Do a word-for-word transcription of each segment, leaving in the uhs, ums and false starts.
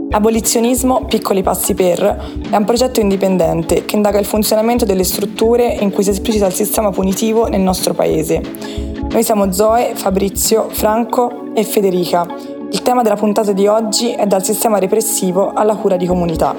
Abolizionismo, piccoli passi per è un progetto indipendente che indaga il funzionamento delle strutture in cui si esplicita il sistema punitivo nel nostro paese. Noi siamo Zoe, Fabrizio, Franco e Federica. Il tema della puntata di oggi è dal sistema repressivo alla cura di comunità.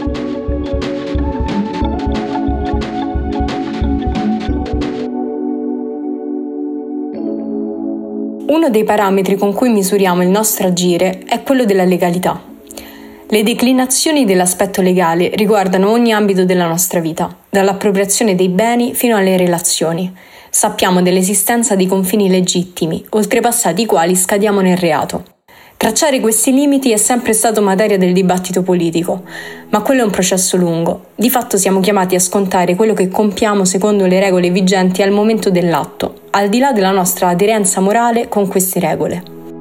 Uno dei parametri con cui misuriamo il nostro agire è quello della legalità. Le declinazioni dell'aspetto legale riguardano ogni ambito della nostra vita, dall'appropriazione dei beni fino alle relazioni. Sappiamo dell'esistenza di confini legittimi, oltrepassati i quali scadiamo nel reato. Tracciare questi limiti è sempre stato materia del dibattito politico, ma quello è un processo lungo. Di fatto siamo chiamati a scontare quello che compiamo secondo le regole vigenti al momento dell'atto, al di là della nostra aderenza morale con queste regole.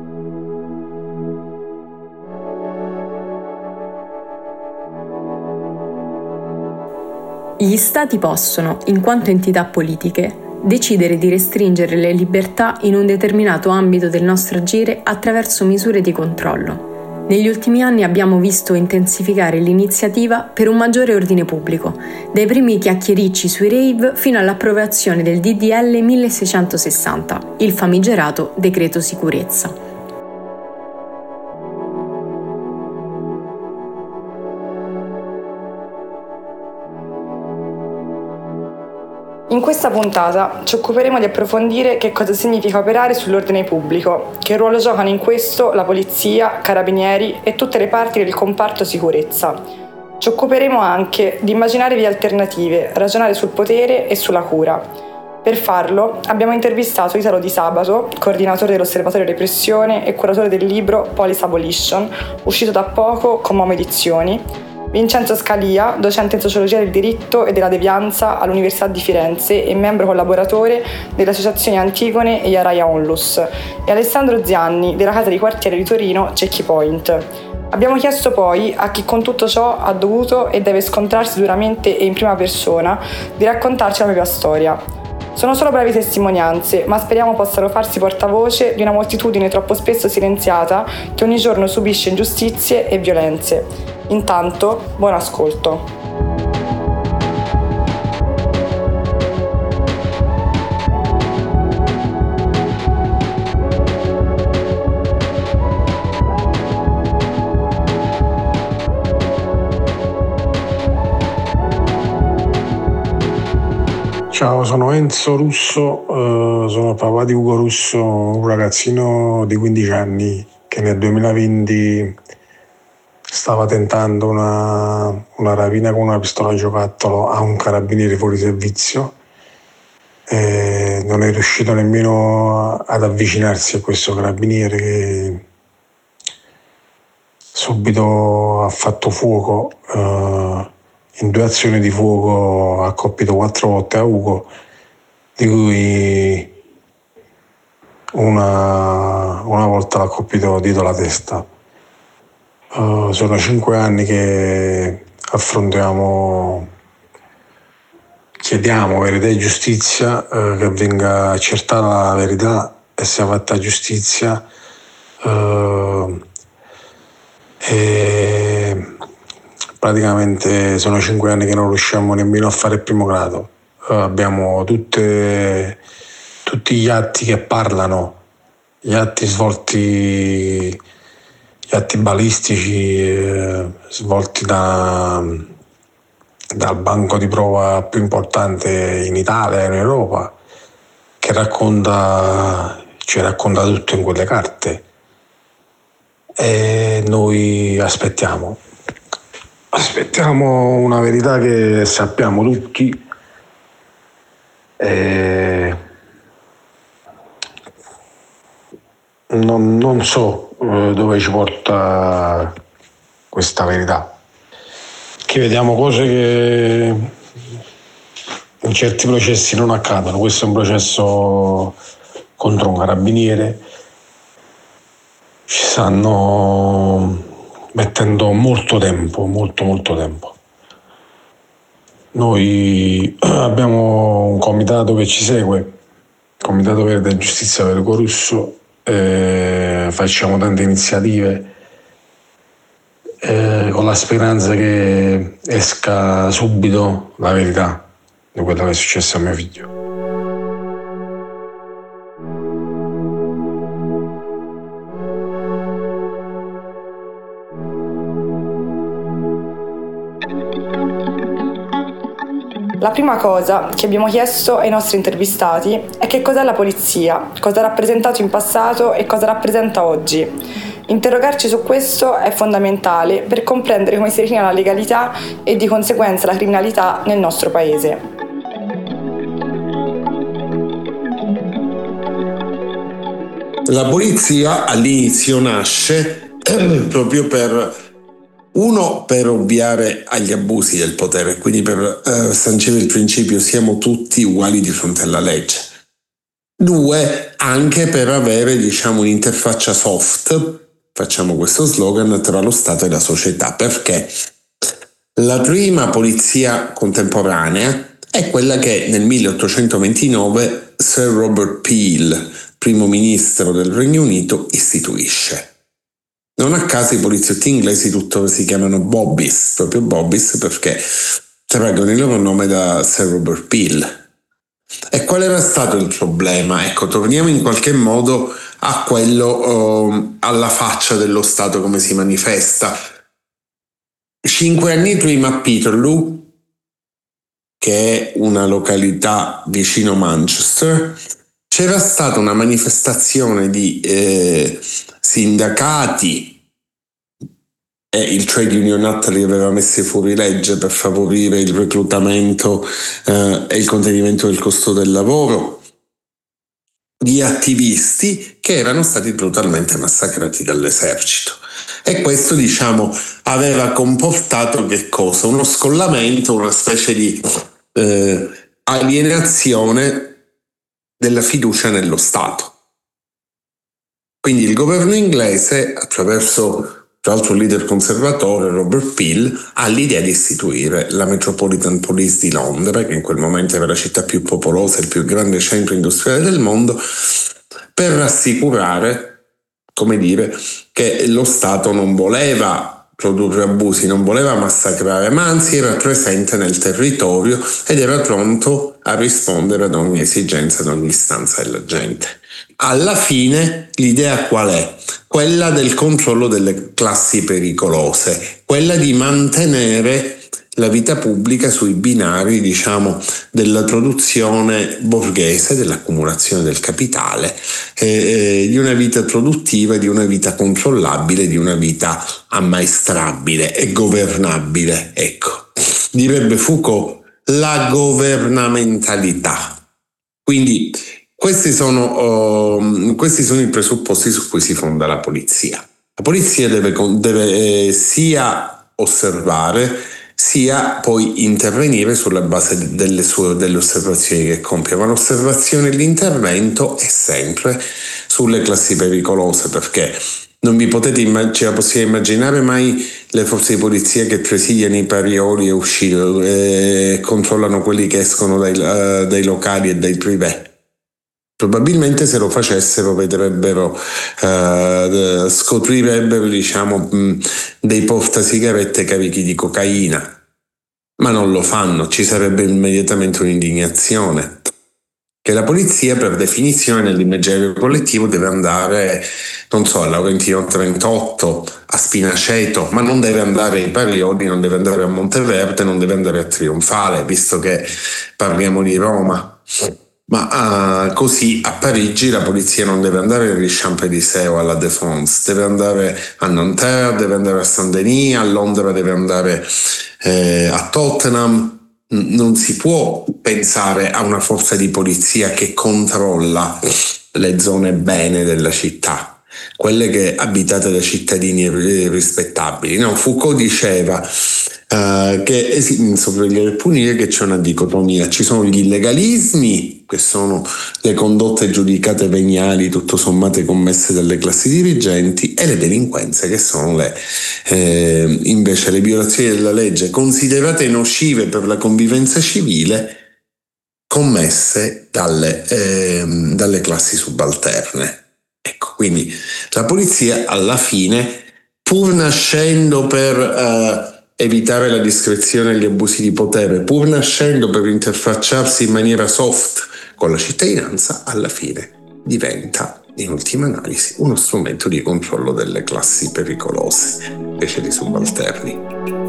Gli Stati possono, in quanto entità politiche, decidere di restringere le libertà in un determinato ambito del nostro agire attraverso misure di controllo. Negli ultimi anni abbiamo visto intensificare l'iniziativa per un maggiore ordine pubblico, dai primi chiacchiericci sui rave fino all'approvazione del D D L milleseicentosessanta, il famigerato decreto sicurezza. In questa puntata ci occuperemo di approfondire che cosa significa operare sull'ordine pubblico, che ruolo giocano in questo la polizia, carabinieri e tutte le parti del comparto sicurezza. Ci occuperemo anche di immaginare vie alternative, ragionare sul potere e sulla cura. Per farlo abbiamo intervistato Italo Di Sabato, coordinatore dell'Osservatorio Repressione e curatore del libro Police Abolition, uscito da poco con Momo Edizioni, Vincenzo Scalia, docente in sociologia del diritto e della devianza all'Università di Firenze e membro collaboratore delle associazioni Antigone e Iaraia Onlus, e Alessandro Zianni, della casa di quartiere di Torino Cecchi Point. Abbiamo chiesto poi a chi con tutto ciò ha dovuto e deve scontrarsi duramente e in prima persona di raccontarci la propria storia. Sono solo brevi testimonianze, ma speriamo possano farsi portavoce di una moltitudine troppo spesso silenziata che ogni giorno subisce ingiustizie e violenze. Intanto, buon ascolto. Ciao, sono Enzo Russo, eh, sono papà di Ugo Russo, un ragazzino di quindici anni che nel duemilaventi stava tentando una, una rapina con una pistola a giocattolo a un carabiniere fuori servizio e non è riuscito nemmeno ad avvicinarsi a questo carabiniere che subito ha fatto fuoco. Eh, in due azioni di fuoco ha colpito quattro volte a Ugo, di cui una, una volta l'ha colpito dietro la testa. Uh, sono cinque anni che affrontiamo, chiediamo verità e giustizia, uh, che venga accertata la verità e sia fatta giustizia. Uh, e praticamente sono cinque anni che non riusciamo nemmeno a fare il primo grado. Uh, abbiamo tutte, tutti gli atti che parlano, gli atti svolti, gli atti balistici eh, svolti da, dal banco di prova più importante in Italia e in Europa, che racconta, ci racconta tutto in quelle carte. E noi aspettiamo, aspettiamo una verità che sappiamo tutti. E non, non so dove ci porta questa verità, che vediamo cose che in certi processi non accadono. Questo è un processo contro un carabiniere, ci stanno mettendo molto tempo, molto molto tempo. Noi abbiamo un comitato che ci segue, Comitato Verde e Giustizia per Ugo Russo, eh, facciamo tante iniziative eh, con la speranza che esca subito la verità di quello che è successo a mio figlio. La prima cosa che abbiamo chiesto ai nostri intervistati è che cos'è la polizia, cosa ha rappresentato in passato e cosa rappresenta oggi. Interrogarci su questo è fondamentale per comprendere come si rifina la legalità e di conseguenza la criminalità nel nostro paese. La polizia all'inizio nasce proprio per Uno, per ovviare agli abusi del potere, quindi per eh, sancire il principio siamo tutti uguali di fronte alla legge. Due, anche per avere, diciamo, un'interfaccia soft, facciamo questo slogan, tra lo Stato e la società, perché la prima polizia contemporanea è quella che nel milleottocentoventinove Sir Robert Peel, primo ministro del Regno Unito, istituisce. Non a caso i poliziotti inglesi tuttora si chiamano Bobbies, proprio Bobbies perché traggono il loro nome da Sir Robert Peel. E qual era stato il problema? Ecco, torniamo in qualche modo a quello, uh, alla faccia dello Stato come si manifesta. Cinque anni prima a Peterloo, che è una località vicino Manchester, c'era stata una manifestazione di eh, sindacati e il Trade Union Act li aveva messi fuori legge per favorire il reclutamento eh, e il contenimento del costo del lavoro, di attivisti che erano stati brutalmente massacrati dall'esercito. E questo, diciamo, aveva comportato che cosa? Uno scollamento, una specie di eh, alienazione della fiducia nello Stato. Quindi il governo inglese, attraverso tra l'altro il leader conservatore Robert Peel, ha l'idea di istituire la Metropolitan Police di Londra, che in quel momento era la città più popolosa e il più grande centro industriale del mondo, per rassicurare, come dire, che lo Stato non voleva produrre abusi, non voleva massacrare, ma anzi era presente nel territorio ed era pronto a rispondere ad ogni esigenza, ad ogni istanza della gente. Alla fine l'idea qual è? Quella del controllo delle classi pericolose, quella di mantenere la vita pubblica sui binari, diciamo, della produzione borghese, dell'accumulazione del capitale, eh, di una vita produttiva, di una vita controllabile, di una vita ammaestrabile e governabile. Ecco, direbbe Foucault, la governamentalità. Quindi questi sono, uh, questi sono i presupposti su cui si fonda la polizia. La polizia deve, deve eh, sia osservare, sia poi intervenire sulla base delle sue delle osservazioni che compie, ma l'osservazione e l'intervento è sempre sulle classi pericolose, perché non vi potete immaginare, possiate immaginare mai le forze di polizia che presidiano i parioli e uscire e controllano quelli che escono dai, uh, dai locali e dai privé. Probabilmente se lo facessero vedrebbero, uh, scoprirebbero, diciamo, mh, dei portasigarette carichi di cocaina, ma non lo fanno, ci sarebbe immediatamente un'indignazione. Che la polizia per definizione nell'immaginario collettivo deve andare, non so, a Laurentino trentotto, a Spinaceto, ma non deve andare ai Parioli, non deve andare a Monteverde, non deve andare a Trionfale, visto che parliamo di Roma. Ma uh, così a Parigi la polizia non deve andare agli Champs-Élysées o alla Défense, deve andare a Nanterre, deve andare a Saint-Denis, a Londra deve andare eh, a Tottenham. Non si può pensare a una forza di polizia che controlla le zone bene della città, quelle che abitate da cittadini rispettabili. No, Foucault diceva uh, che in Sorvegliare e punire che c'è una dicotomia, ci sono gli illegalismi, che sono le condotte giudicate veniali tutto sommate commesse dalle classi dirigenti, e le delinquenze, che sono le eh, invece le violazioni della legge considerate nocive per la convivenza civile commesse dalle, eh, dalle classi subalterne. Ecco, quindi la polizia alla fine pur nascendo per uh, evitare la discrezione e gli abusi di potere, pur nascendo per interfacciarsi in maniera soft con la cittadinanza, alla fine diventa, in ultima analisi, uno strumento di controllo delle classi pericolose, invece di subalterni.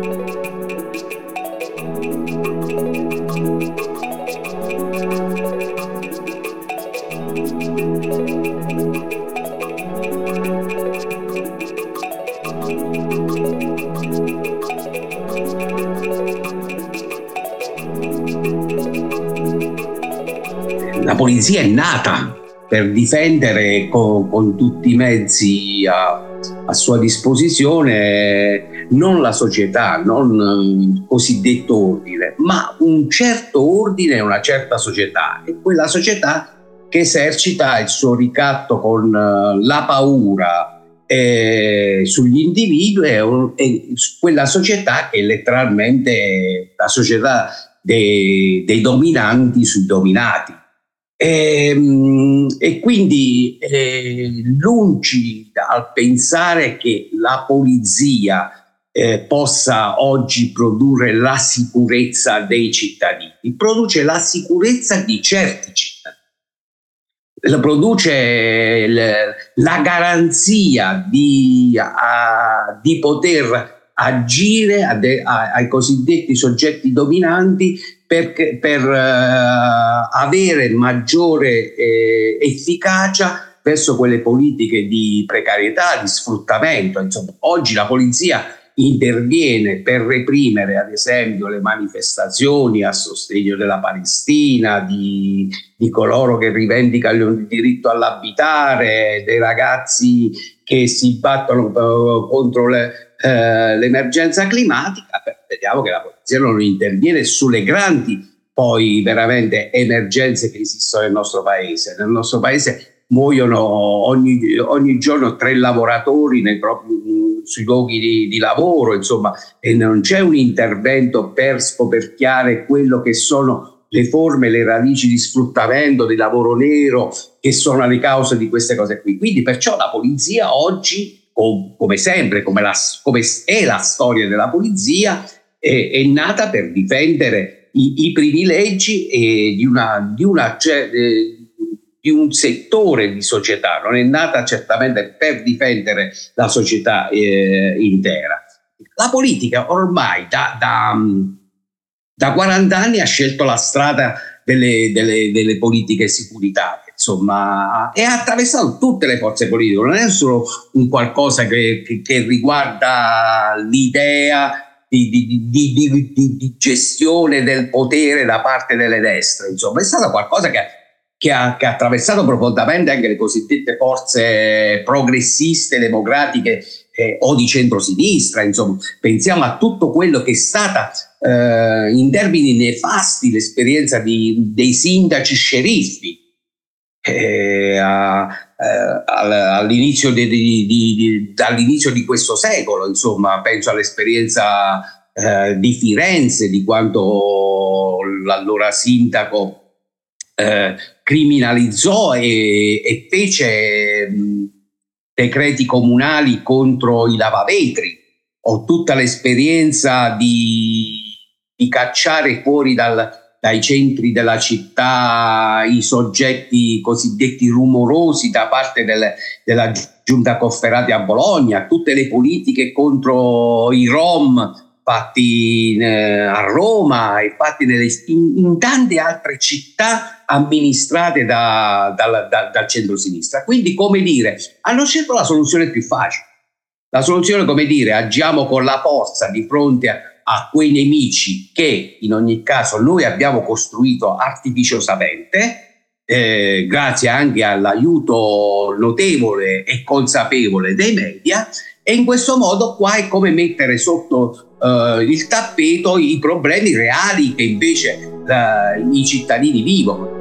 La polizia è nata per difendere con, con tutti i mezzi a, a sua disposizione non la società, non il cosiddetto ordine, ma un certo ordine e una certa società. E quella società che esercita il suo ricatto con la paura eh, sugli individui è, un, è quella società che è letteralmente la società dei, dei dominanti sui dominati. E, e quindi eh, lungi dal pensare che la polizia eh, possa oggi produrre la sicurezza dei cittadini, produce la sicurezza di certi cittadini, la produce la garanzia di, a, di poter agire a de, a, ai cosiddetti soggetti dominanti per, per uh, avere maggiore eh, efficacia verso quelle politiche di precarietà, di sfruttamento. Insomma, oggi la polizia interviene per reprimere, ad esempio, le manifestazioni a sostegno della Palestina, di, di coloro che rivendicano il diritto all'abitare, dei ragazzi che si battono uh, contro le, uh, l'emergenza climatica. Vediamo che la polizia non interviene sulle grandi, poi veramente emergenze che esistono nel nostro paese. Nel nostro paese muoiono ogni, ogni giorno tre lavoratori nei propri, sui luoghi di, di lavoro, insomma, e non c'è un intervento per scoperchiare quello che sono le forme, le radici di sfruttamento, di lavoro nero, che sono le cause di queste cose qui. Quindi perciò la polizia oggi, come sempre, come, la, come è la storia della polizia, è, è nata per difendere i, i privilegi e di, una, di, una, cioè, eh, di un settore di società, non è nata certamente per difendere la società eh, intera. La politica ormai da, da, da quaranta anni ha scelto la strada delle, delle, delle politiche securitarie, insomma, e ha attraversato tutte le forze politiche, non è solo un qualcosa che, che, che riguarda l'idea Di, di, di, di, di, di gestione del potere da parte delle destre, insomma, è stato qualcosa che, che, ha, che ha attraversato profondamente anche le cosiddette forze progressiste, democratiche eh, o di centrosinistra, insomma. Pensiamo a tutto quello che è stata eh, in termini nefasti l'esperienza di, dei sindaci sceriffi eh, a, all'inizio di, di, di, dall'inizio di questo secolo, insomma, penso all'esperienza eh, di Firenze, di quando l'allora sindaco eh, criminalizzò e, e fece mh, decreti comunali contro i lavavetri, o tutta l'esperienza di, di cacciare fuori dal dai centri della città i soggetti cosiddetti rumorosi da parte delle, della giunta Cofferati a Bologna, tutte le politiche contro i Rom fatti eh, a Roma e fatti nelle, in, in tante altre città amministrate da, da, da, dal centro-sinistra. Quindi, come dire, hanno scelto la soluzione più facile. La soluzione, come dire, agiamo con la forza di fronte a a quei nemici che in ogni caso noi abbiamo costruito artificiosamente, eh, grazie anche all'aiuto notevole e consapevole dei media, e in questo modo qua è come mettere sotto eh, il tappeto i problemi reali che invece eh, i cittadini vivono.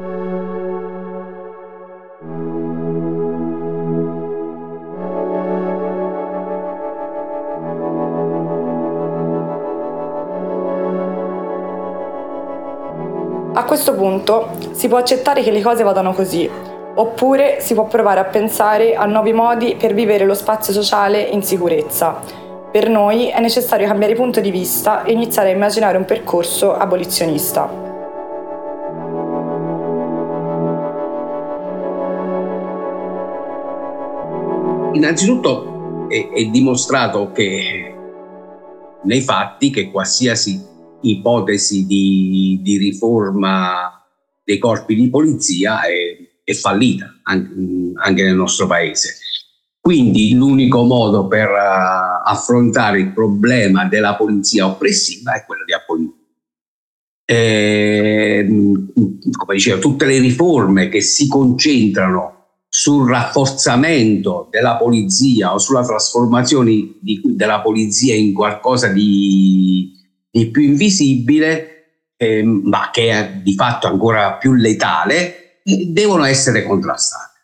A questo punto si può accettare che le cose vadano così, Oppure si può provare a pensare a nuovi modi per vivere lo spazio sociale in sicurezza. Per noi è necessario cambiare punto di vista e iniziare a immaginare un percorso abolizionista. Innanzitutto è, è dimostrato che nei fatti che qualsiasi ipotesi di, di riforma dei corpi di polizia è, è fallita anche, anche nel nostro paese. Quindi l'unico modo per uh, affrontare il problema della polizia oppressiva è quello di abolire. E, come dicevo, tutte le riforme che si concentrano sul rafforzamento della polizia o sulla trasformazione di, della polizia in qualcosa di, di più invisibile, eh, ma che è di fatto ancora più letale, eh, devono essere contrastate.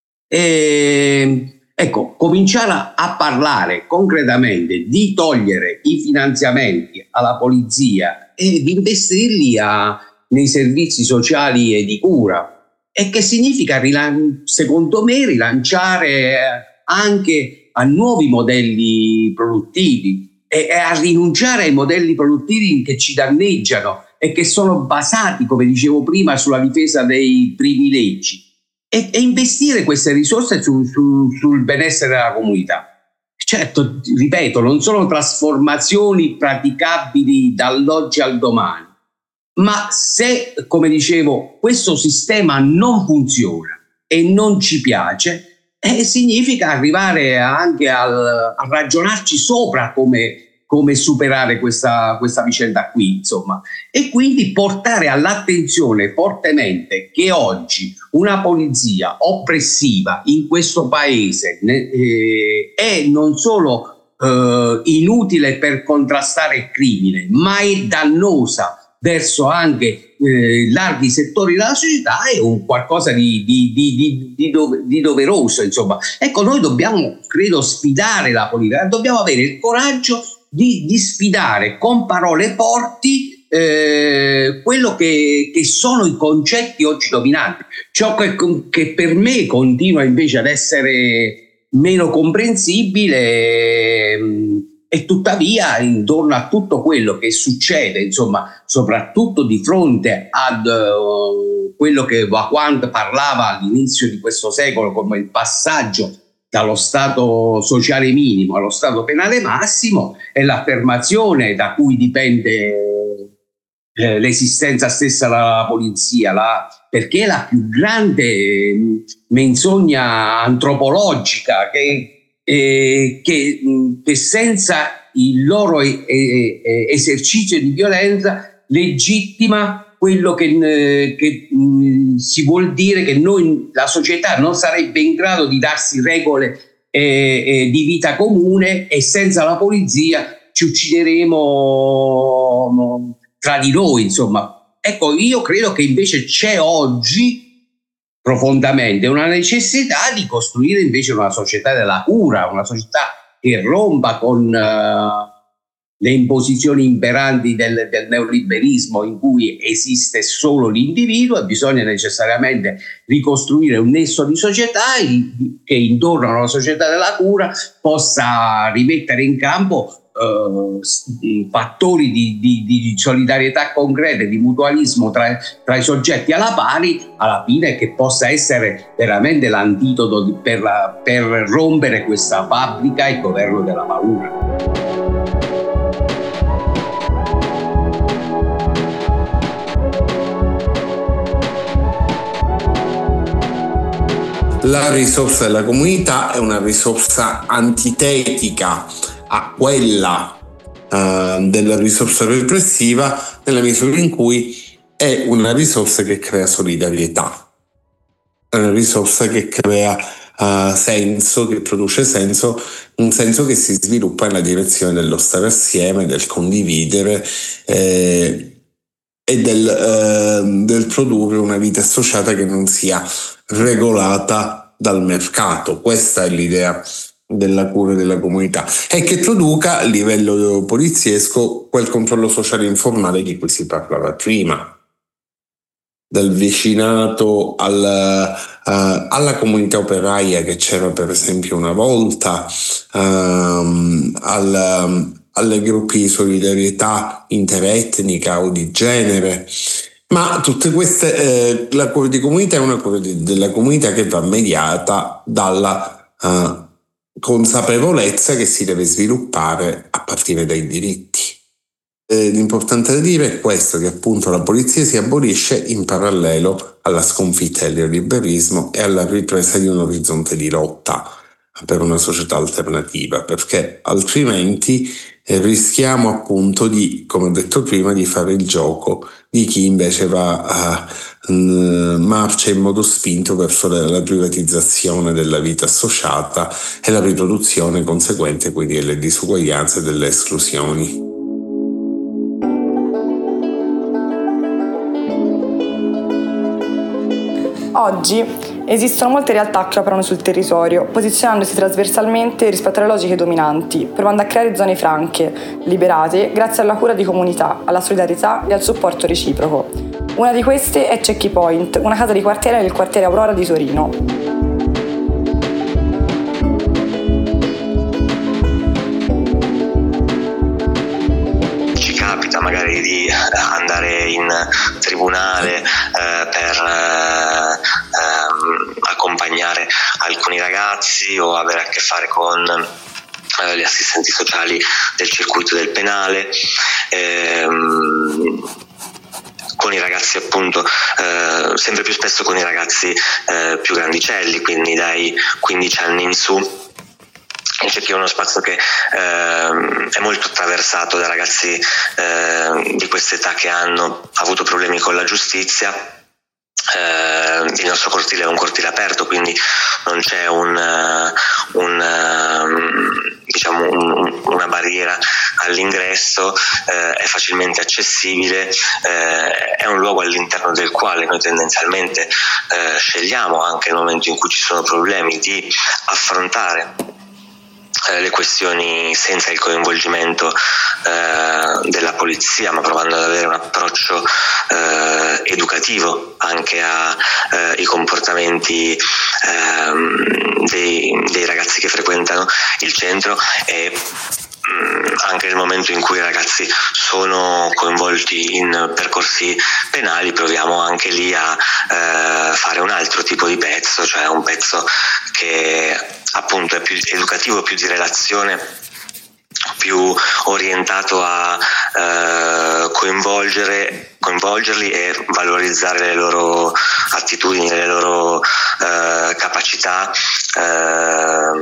E, ecco, cominciare a, a parlare concretamente di togliere i finanziamenti alla polizia e di investirli a, nei servizi sociali e di cura, e che significa, rilan- secondo me, rilanciare anche a nuovi modelli produttivi e, e a rinunciare ai modelli produttivi che ci danneggiano e che sono basati, come dicevo prima, sulla difesa dei privilegi, e, e investire queste risorse su, su, sul benessere della comunità. Certo, ripeto, non sono trasformazioni praticabili dall'oggi al domani, ma se, come dicevo, questo sistema non funziona e non ci piace, eh, significa arrivare anche al, a ragionarci sopra come, come superare questa, questa vicenda qui, insomma. E quindi portare all'attenzione fortemente che oggi una polizia oppressiva in questo paese eh, è non solo eh, inutile per contrastare il crimine, ma è dannosa verso anche eh, larghi settori della società, è un qualcosa di, di, di, di, di, dove, di doveroso, insomma. Ecco, noi dobbiamo, credo, sfidare la politica, dobbiamo avere il coraggio di, di sfidare con parole forti eh, quello che, che sono i concetti oggi dominanti. Ciò che, che per me continua invece ad essere meno comprensibile mh, e tuttavia, intorno a tutto quello che succede, insomma, soprattutto di fronte ad uh, quello che Vaquant parlava all'inizio di questo secolo come il passaggio dallo stato sociale minimo allo stato penale massimo, è l'affermazione da cui dipende eh, l'esistenza stessa della polizia, la, perché è la più grande menzogna antropologica che Eh, che, che senza il loro eh, eh, esercizio di violenza legittima quello che, eh, che mh, si vuol dire che noi, la società non sarebbe in grado di darsi regole eh, eh, di vita comune, e senza la polizia ci uccideremo tra di noi, insomma. Ecco, io credo che invece c'è oggi profondamente una necessità di costruire invece una società della cura, una società che rompa con uh, le imposizioni imperanti del, del neoliberismo, in cui esiste solo l'individuo e bisogna necessariamente ricostruire un nesso di società che intorno alla società della cura possa rimettere in campo Uh, fattori di, di, di solidarietà concreta e di mutualismo tra, tra i soggetti alla pari, alla fine, che possa essere veramente l'antidoto per, la, per rompere questa fabbrica e il governo della paura. La risorsa della comunità è una risorsa antitetica a quella uh, della risorsa repressiva, nella misura in cui è una risorsa che crea solidarietà, è una risorsa che crea uh, senso, che produce senso, un senso che si sviluppa nella direzione dello stare assieme, del condividere eh, e del, eh, del produrre una vita associata che non sia regolata dal mercato. Questa è l'idea della cura della comunità, e che produca a livello poliziesco quel controllo sociale informale di cui si parlava prima. del vicinato al, uh, alla comunità operaia che c'era per esempio una volta, um, al, um, alle gruppi di solidarietà interetnica o di genere. Ma tutte queste, eh, la cura di comunità è una cura di, della comunità che va mediata dalla uh, consapevolezza che si deve sviluppare a partire dai diritti. Eh, l'importante da dire è questo, che appunto la polizia si abolisce in parallelo alla sconfitta del neoliberismo e alla ripresa di un orizzonte di lotta per una società alternativa, perché altrimenti eh, rischiamo appunto di, come ho detto prima, di fare il gioco di chi invece va a mh, marcia in modo spinto verso la, la privatizzazione della vita associata e la riproduzione conseguente quindi delle disuguaglianze e delle esclusioni. Oggi esistono molte realtà che operano sul territorio, posizionandosi trasversalmente rispetto alle logiche dominanti, provando a creare zone franche, liberate, grazie alla cura di comunità, alla solidarietà e al supporto reciproco. Una di queste è Checky Point, una casa di quartiere nel quartiere Aurora di Torino. Magari di andare in tribunale eh, per eh, ehm, accompagnare alcuni ragazzi o avere a che fare con eh, gli assistenti sociali del circuito del penale, ehm, con i ragazzi appunto eh, sempre più spesso con i ragazzi eh, più grandicelli, quindi dai quindici anni in su. C'è che è uno spazio che eh, è molto attraversato da ragazzi eh, di quest'età che hanno avuto problemi con la giustizia. Eh, il nostro cortile è un cortile aperto, quindi non c'è un, un, diciamo un, una barriera all'ingresso, eh, è facilmente accessibile, eh, è un luogo all'interno del quale noi tendenzialmente eh, scegliamo, anche nel momento in cui ci sono problemi, di affrontare le questioni senza il coinvolgimento eh, della polizia, ma provando ad avere un approccio eh, educativo anche ai eh, comportamenti eh, dei, dei ragazzi che frequentano il centro, e mh, anche nel momento in cui i ragazzi sono coinvolti in percorsi penali proviamo anche lì a eh, fare un altro tipo di pezzo, cioè un pezzo che appunto è più educativo, più di relazione, più orientato a eh, coinvolgere, coinvolgerli e valorizzare le loro attitudini, le loro eh, capacità, eh,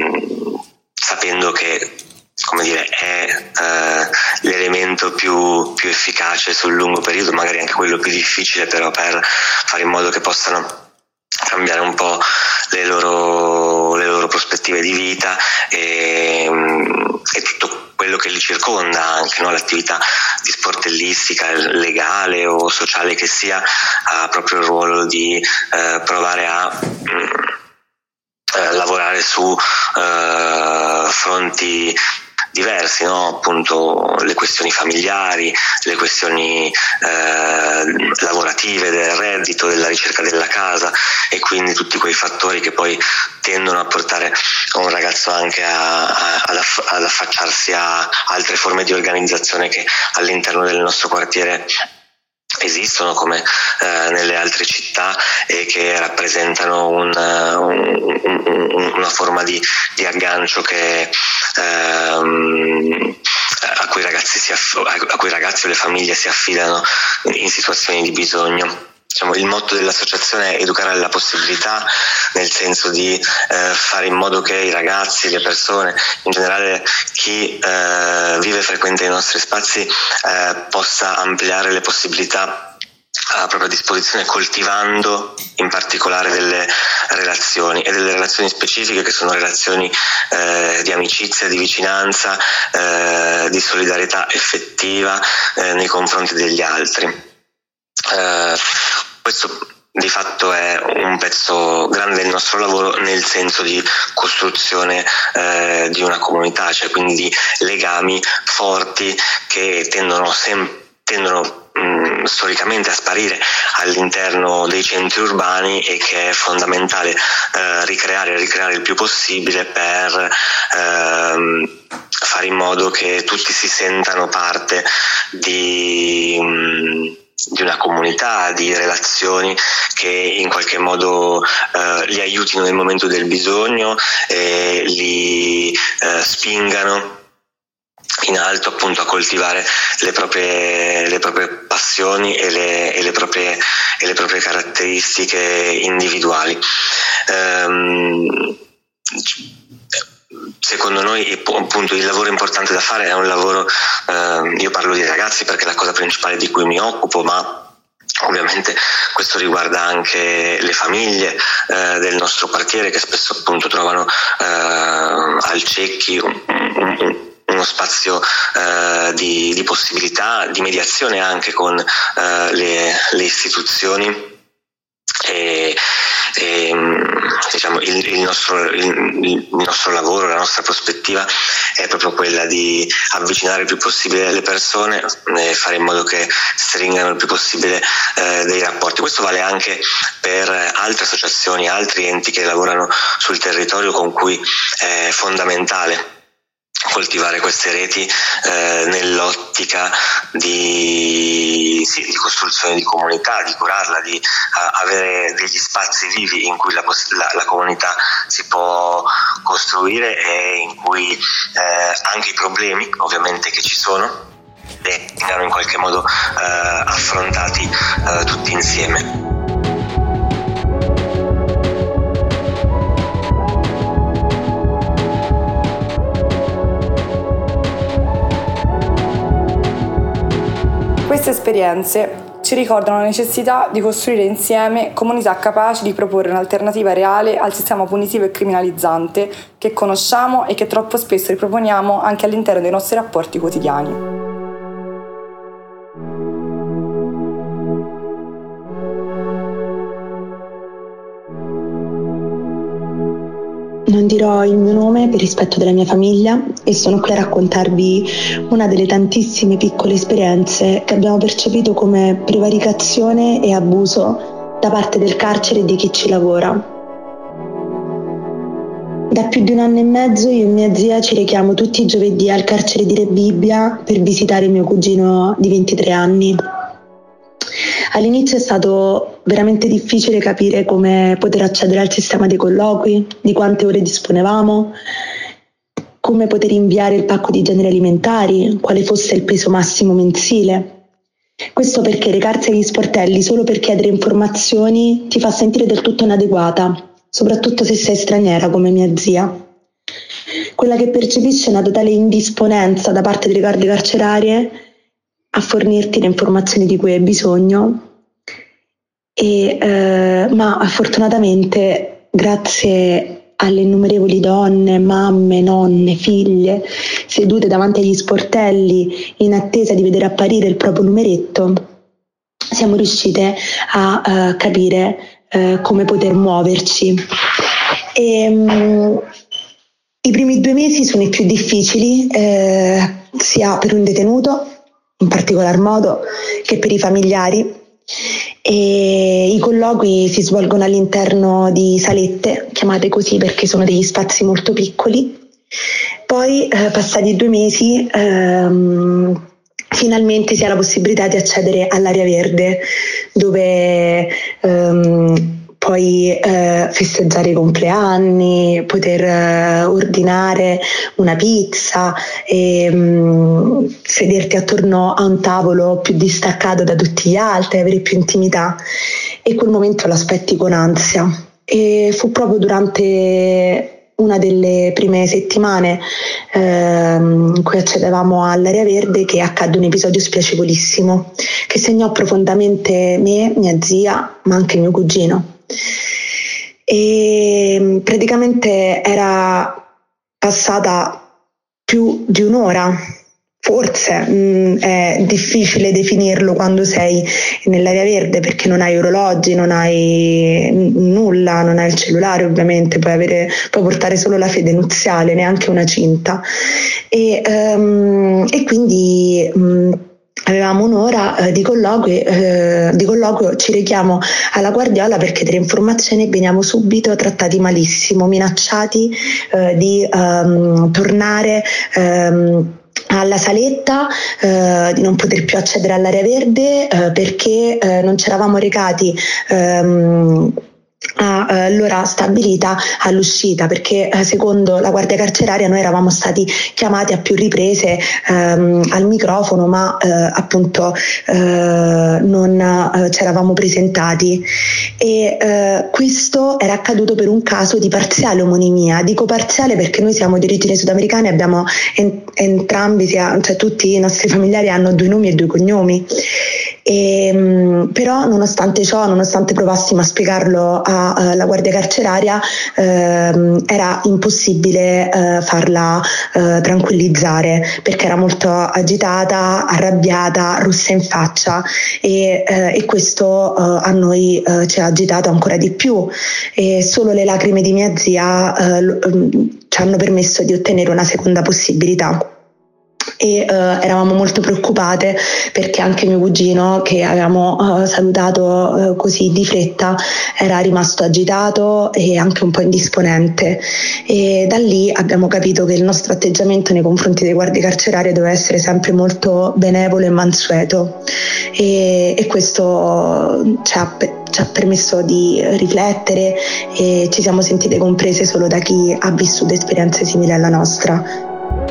sapendo che, come dire, è eh, l'elemento più, più efficace sul lungo periodo, magari anche quello più difficile, però per fare in modo che possano cambiare un po' le loro, le loro prospettive di vita e, e tutto quello che li circonda, anche no? L'attività di sportellistica, legale o sociale che sia, ha proprio il ruolo di eh, provare a mh, eh, lavorare su eh, fronti diversi, no? Appunto le questioni familiari, le questioni eh, lavorative, del reddito, della ricerca della casa, e quindi tutti quei fattori che poi tendono a portare un ragazzo anche a, a, ad, aff- ad affacciarsi a altre forme di organizzazione che all'interno del nostro quartiere esistono, come eh, nelle altre città, e che rappresentano un, un, un, una forma di, di aggancio che ehm, a cui ragazzi si aff- a cui ragazzi o le famiglie si affidano in situazioni di bisogno. Diciamo, il motto dell'associazione è educare alla possibilità, nel senso di eh, fare in modo che i ragazzi, le persone, in generale chi eh, vive e frequenta i nostri spazi eh, possa ampliare le possibilità a propria disposizione, coltivando in particolare delle relazioni e delle relazioni specifiche, che sono relazioni eh, di amicizia, di vicinanza, eh, di solidarietà effettiva eh, nei confronti degli altri. Uh, questo di fatto è un pezzo grande del nostro lavoro, nel senso di costruzione uh, di una comunità, cioè quindi di legami forti che tendono, sem- tendono mh, storicamente a sparire all'interno dei centri urbani e che è fondamentale eh, ricreare e ricreare il più possibile per ehm, fare in modo che tutti si sentano parte di, mh, di una comunità, di relazioni che in qualche modo eh, li aiutino nel momento del bisogno e li eh, spingano in alto appunto a coltivare le proprie, le proprie passioni e le, e le proprie, e le proprie caratteristiche individuali. Ehm, Secondo noi appunto il lavoro importante da fare è un lavoro, eh, io parlo di ragazzi perché è la cosa principale di cui mi occupo, ma ovviamente questo riguarda anche le famiglie eh, del nostro quartiere, che spesso appunto trovano eh, al Cecchi un, un, uno spazio eh, di, di possibilità, di mediazione anche con eh, le, le istituzioni. E, e, diciamo il, il, nostro, il, il nostro lavoro, la nostra prospettiva è proprio quella di avvicinare il più possibile le persone e fare in modo che stringano il più possibile eh, dei rapporti. Questo vale anche per altre associazioni, altri enti che lavorano sul territorio, con cui è fondamentale coltivare queste reti eh, nell'ottica di, sì, di costruzione di comunità, di curarla, di uh, avere degli spazi vivi in cui la, la, la comunità si può costruire e in cui eh, anche i problemi ovviamente che ci sono vengano in qualche modo eh, affrontati eh, tutti insieme. Queste esperienze ci ricordano la necessità di costruire insieme comunità capaci di proporre un'alternativa reale al sistema punitivo e criminalizzante che conosciamo e che troppo spesso riproponiamo anche all'interno dei nostri rapporti quotidiani. Non dirò il mio nome per rispetto della mia famiglia e sono qui a raccontarvi una delle tantissime piccole esperienze che abbiamo percepito come prevaricazione e abuso da parte del carcere e di chi ci lavora. Da più di un anno e mezzo io e mia zia ci rechiamo tutti i giovedì al carcere di Rebibbia per visitare mio cugino di ventitré anni. All'inizio è stato veramente difficile capire come poter accedere al sistema dei colloqui, di quante ore disponevamo, come poter inviare il pacco di generi alimentari, quale fosse il peso massimo mensile. Questo perché recarsi agli sportelli solo per chiedere informazioni ti fa sentire del tutto inadeguata, soprattutto se sei straniera come mia zia. Quella che percepisce una totale indisponenza da parte delle guardie carcerarie a fornirti le informazioni di cui hai bisogno, e, eh, ma fortunatamente grazie alle innumerevoli donne, mamme, nonne, figlie sedute davanti agli sportelli in attesa di vedere apparire il proprio numeretto, siamo riuscite a uh, capire uh, come poter muoverci. E, um, i primi due mesi sono i più difficili, eh, sia per un detenuto in particolar modo che per i familiari, e i colloqui si svolgono all'interno di salette, chiamate così perché sono degli spazi molto piccoli. Poi eh, passati due mesi ehm, finalmente si ha la possibilità di accedere all'area verde, dove ehm, puoi eh, festeggiare i compleanni, poter eh, ordinare una pizza e mh, sederti attorno a un tavolo più distaccato da tutti gli altri, avere più intimità, e quel momento lo aspetti con ansia. E fu proprio durante una delle prime settimane ehm, in cui accedevamo all'area verde che accadde un episodio spiacevolissimo che segnò profondamente me, mia zia, ma anche mio cugino. E praticamente era passata più di un'ora, forse mh, è difficile definirlo quando sei nell'area verde perché non hai orologi, non hai n- nulla, non hai il cellulare ovviamente, puoi, avere, puoi portare solo la fede nuziale, neanche una cinta, e, um, e quindi um, avevamo un'ora eh, di, colloquio, eh, di colloquio, ci rechiamo alla Guardiola per chiedere informazioni e veniamo subito trattati malissimo, minacciati eh, di um, tornare um, alla saletta, eh, di non poter più accedere all'area verde eh, perché eh, non ci eravamo recati ehm, a eh, l'ora stabilita all'uscita, perché eh, secondo la guardia carceraria noi eravamo stati chiamati a più riprese ehm, al microfono, ma eh, appunto eh, non eh, ci eravamo presentati, e eh, questo era accaduto per un caso di parziale omonimia. Dico parziale perché noi siamo di origine sudamericana e abbiamo en- entrambi, sia, cioè tutti i nostri familiari hanno due nomi e due cognomi. E, però nonostante ciò, nonostante provassimo a spiegarlo alla guardia carceraria, ehm, era impossibile eh, farla eh, tranquillizzare, perché era molto agitata, arrabbiata, rossa in faccia, e, eh, e questo eh, a noi eh, ci ha agitato ancora di più, e solo le lacrime di mia zia eh, ci hanno permesso di ottenere una seconda possibilità. E uh, eravamo molto preoccupate perché anche mio cugino, che avevamo uh, salutato uh, così di fretta, era rimasto agitato e anche un po' indisponente, e da lì abbiamo capito che il nostro atteggiamento nei confronti dei guardie carcerarie doveva essere sempre molto benevolo e mansueto, e, e questo ci ha, ci ha permesso di riflettere, e ci siamo sentite comprese solo da chi ha vissuto esperienze simili alla nostra.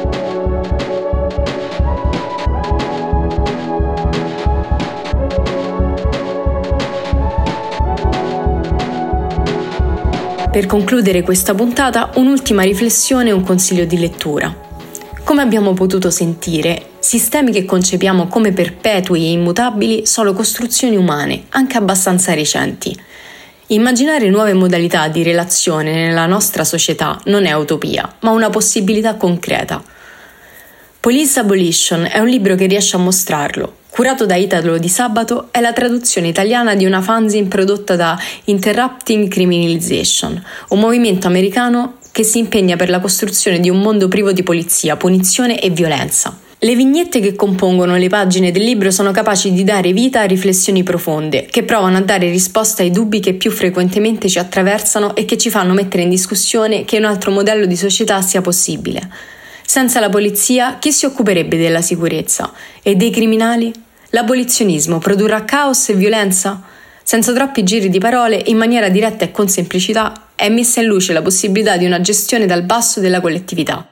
Per concludere questa puntata, un'ultima riflessione e un consiglio di lettura. Come abbiamo potuto sentire, sistemi che concepiamo come perpetui e immutabili sono costruzioni umane, anche abbastanza recenti. Immaginare nuove modalità di relazione nella nostra società non è utopia, ma una possibilità concreta. Police Abolition è un libro che riesce a mostrarlo. Curato da Italo Di Sabato, è la traduzione italiana di una fanzine prodotta da Interrupting Criminalization, un movimento americano che si impegna per la costruzione di un mondo privo di polizia, punizione e violenza. Le vignette che compongono le pagine del libro sono capaci di dare vita a riflessioni profonde, che provano a dare risposta ai dubbi che più frequentemente ci attraversano e che ci fanno mettere in discussione che un altro modello di società sia possibile. Senza la polizia, chi si occuperebbe della sicurezza? E dei criminali? L'abolizionismo produrrà caos e violenza? Senza troppi giri di parole, in maniera diretta e con semplicità, è messa in luce la possibilità di una gestione dal basso della collettività.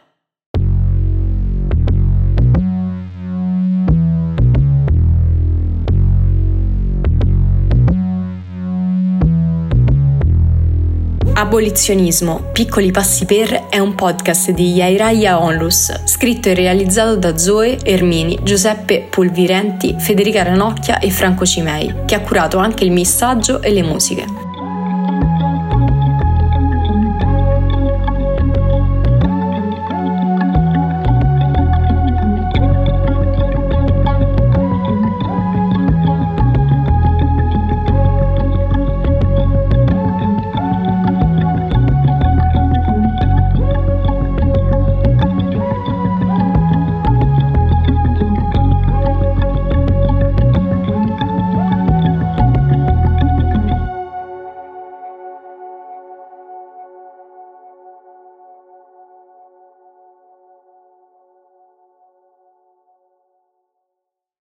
Abolizionismo, piccoli passi per è un podcast di Yairaya Onlus, scritto e realizzato da Zoe, Ermini, Giuseppe Pulvirenti, Federica Ranocchia e Franco Cimei, che ha curato anche il missaggio e le musiche.